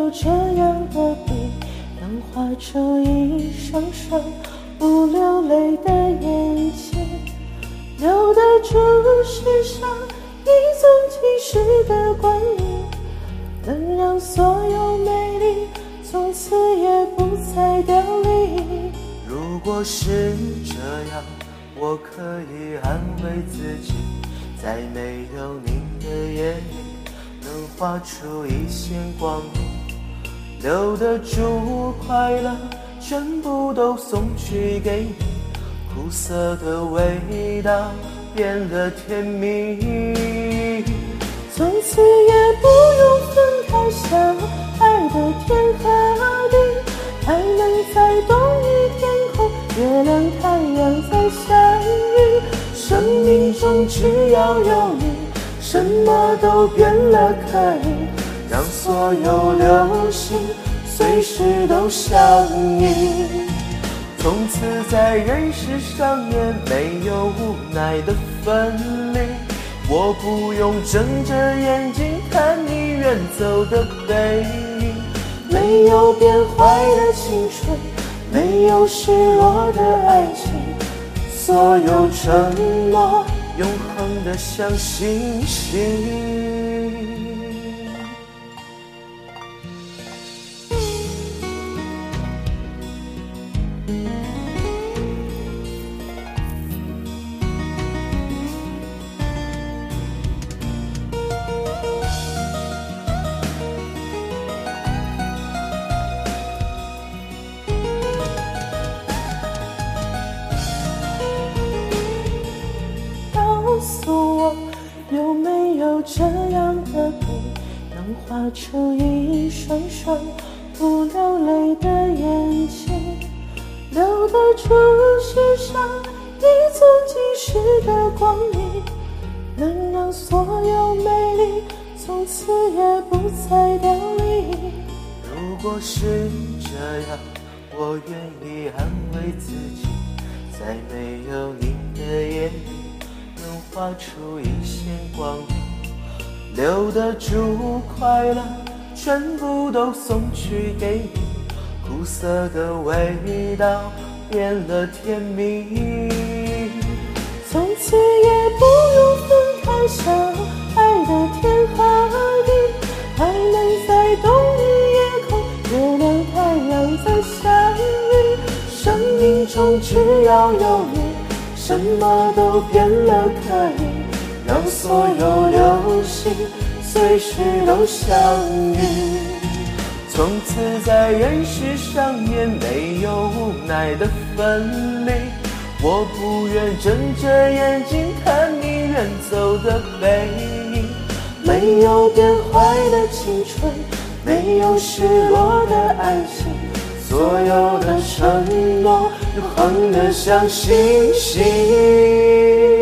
有这样的笔，能画出一双双不流泪的眼睛，留得住世上一纵即逝的光阴，能让所有美丽从此也不再凋零。 如果是这样，我可以安慰自己，在没有你的夜里，能画出一线光明，留得住快乐，全部都送去给你，苦涩的味道变了甜蜜。 从此也不用分开，相爱的天和地，还能在冬雨天空，月亮太阳再相遇。生命中只要有你，什么都变了可以， 让所有流星随时都相依。从此在人世上也没有无奈的分离，我不用睁着眼睛看你远走的背影， 没有变坏的青春，没有失落的爱情， 所有承诺永恒的像星星。 告诉我，有没有这样的笔，能画出一双双不流泪的眼睛，留得住世上一纵即逝的光阴，能让所有美丽从此也不再凋零。 如果是这样，我愿意安慰自己，在没有你的夜里，能画出一线光明，留得住快乐，全部都送去给你，苦涩的味道变了甜蜜。 从此也不用分开，相爱的天和地，还能在冬日夜空，月亮太阳再相遇。生命中只要有你，什么都变了可以， 让所有流星随时都相遇。从此在人世上也没有无奈的分离，我不愿睁着眼睛看你远走的背影， 没有变坏的青春，没有失落的爱情， 所有的承诺永恒的像星星。